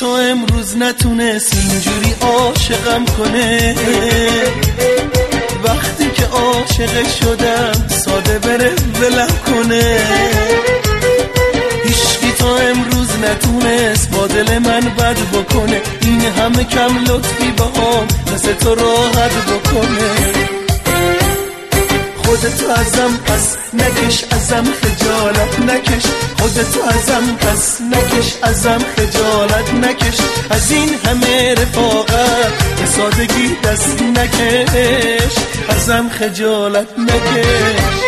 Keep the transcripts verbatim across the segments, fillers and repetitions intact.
تو امروز نتونست اینجوری عاشقم کنه، وقتی که عاشق شدم ساده بره ولم کنه. هیچکی تو امروز نتونست با دل من بد بکنه، این همه کم لطفی با هم مثل تو راحت بکنه. خودتو ازم پس نکش، ازم خجالت نکش، خودتو ازم پس نکش، ازم خجالت نکش. از این همه رفاقت به سادگی دست نکش، ازم خجالت نکش.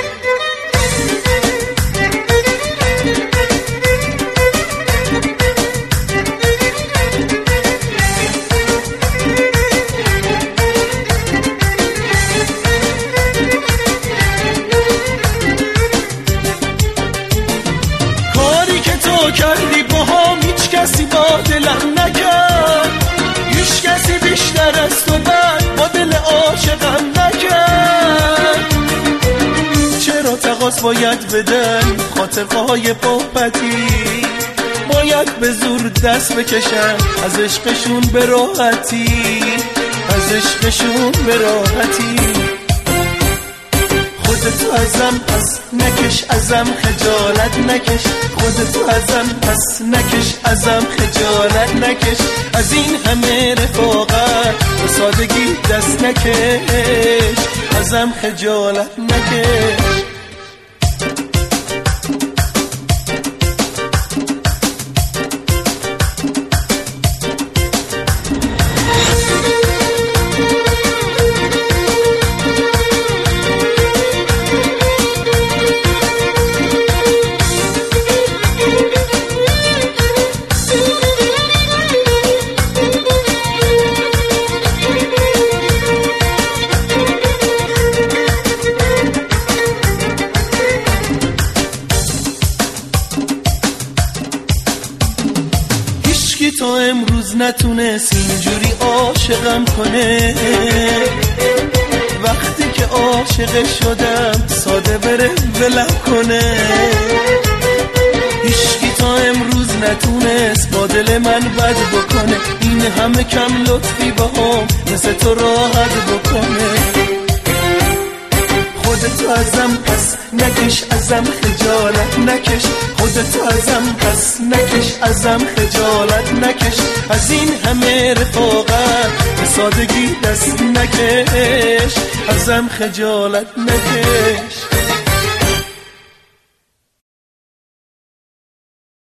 کردی با هم هیچ کسی با دلم نکرد، هیچ کسی بیشتر از تو بعد با دل عاشقم نکرد. چرا تقاص باید بدن خاطرهای پاپتی، باید به زور دست بکشن از عشقشون به راحتی، از عشقشون به راحتی. خودتو ازم پس نکش، ازم خجالت نکش، خودتو ازم پس نکش، ازم خجالت نکش. از این همه رفاقت به سادگی دست نکش، ازم خجالت نکش. تو امروز نتونست اینجوری عاشقم کنه، وقتی که عاشق شدم ساده بره ولم کنه. هیچکی تو امروز نتونست با دل من بد بکنه، این همه کم لطفی با هم مثل تو راحت بکنه. خودتو ازم پس نکش، ازم خجالت نکش، خودتو ازم پس نکش، ازم خجالت نکش. از این همه رفاقت به سادگی دست نکش، ازم خجالت نکش.